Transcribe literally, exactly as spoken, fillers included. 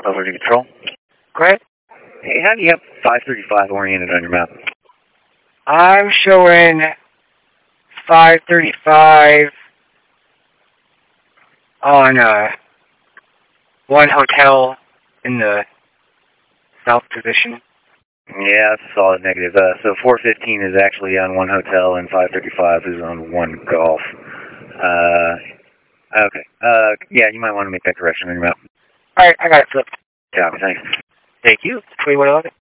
Over to control. Great. Hey, how do you have five thirty-five oriented on your map? I'm showing five thirty-five on uh, one hotel in the south position. Yeah, that's a solid negative. Uh, so four fifteen is actually on one hotel and five thirty-five is on one golf. Uh, okay. Uh, yeah, you might want to make that correction on your map. All right, I got it flipped. Yeah, thanks. Thank you. twenty-one eleven.